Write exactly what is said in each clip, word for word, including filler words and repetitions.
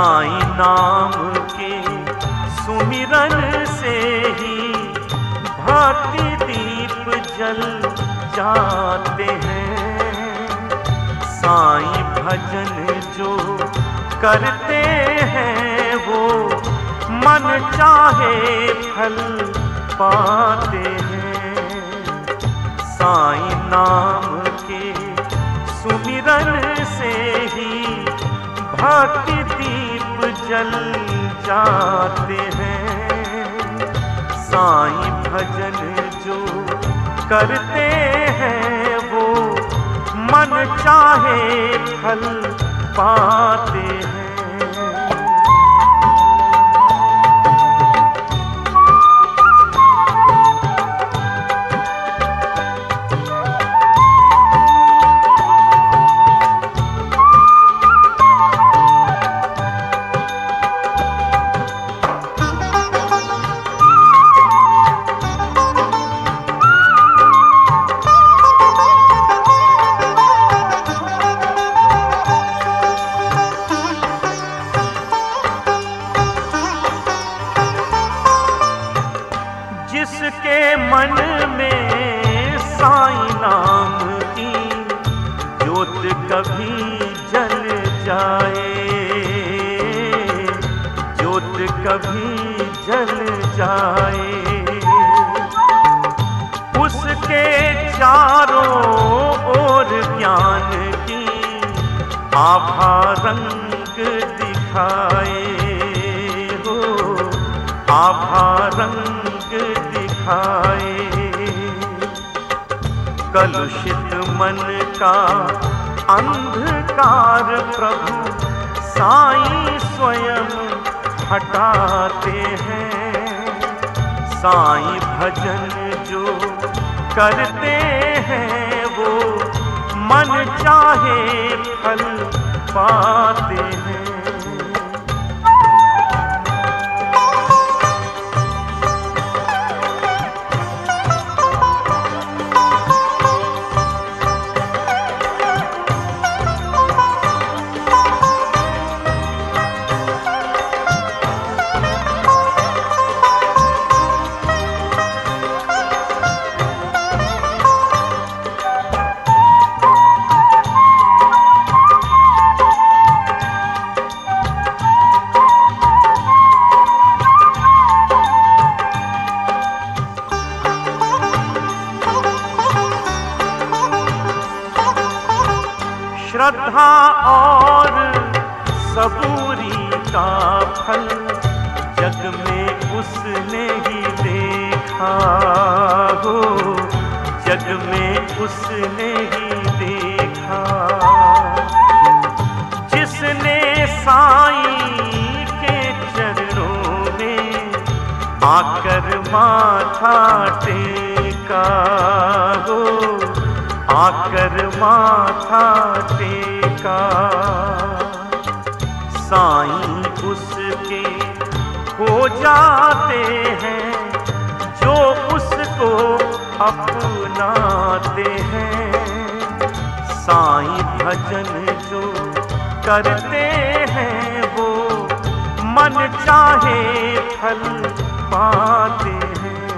साईं नाम के सुमिरन से ही भक्ति दीप जल जाते हैं। साईं भजन जो करते हैं वो मन चाहे फल पाते हैं। साईं नाम के सुमिरन से ही भक्ति दीप जल जाते हैं। साईं भजन जो करते हैं वो मन चाहे फल पाते हैं। जिसके मन में साईं नाम की ज्योत कभी जल जाए, ज्योत कभी जल जाए, उसके चारों ओर ज्ञान की आभा रंग दिखाए हो, आभा रंग दिखाए। कलुषित मन का अंधकार प्रभु साईं स्वयं हटाते हैं। साईं भजन जो करते हैं वो मन चाहे फल पाते हैं। श्रद्धा और सबूरी का फल जग में उसने ही देखा हो, जग में उसने ही देखा। जिसने साईं के चरणों में आकर माथा टेका हो, आकर माथा टेका। साईं उसके हो जाते हैं जो उसको अपनाते हैं। साईं भजन जो करते हैं वो मन चाहे फल पाते हैं।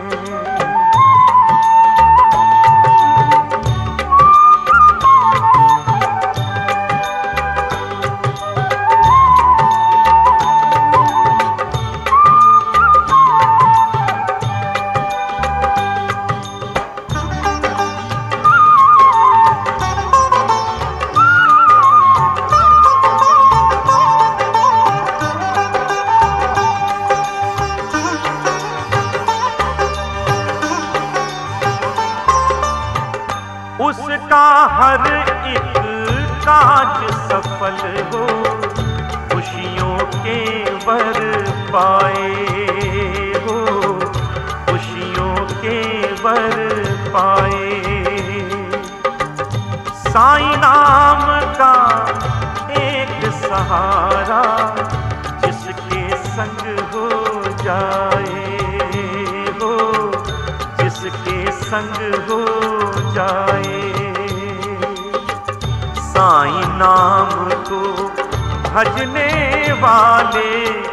उसका हर एक काज सफल हो, खुशियों के वर पाए हो, खुशियों के वर पाए। साईं नाम का एक सहारा जिसके संग हो जाए हो, जिसके संग हो जाए। साईं नाम को भजने वाले,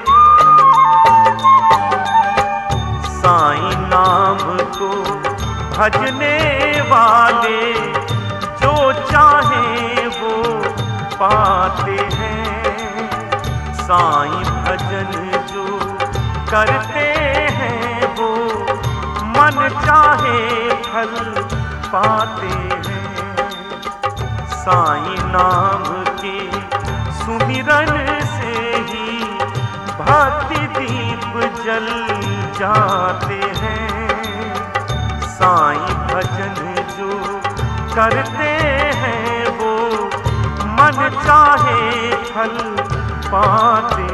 साईं नाम को भजने वाले, जो चाहे वो पाते हैं। साईं भजन जो करते हैं वो मन चाहे फल पाते हैं। साईं नाम के सुमिरन से ही भक्ति दीप जल जाते हैं। साईं भजन जो करते हैं वो मन चाहे फल पाते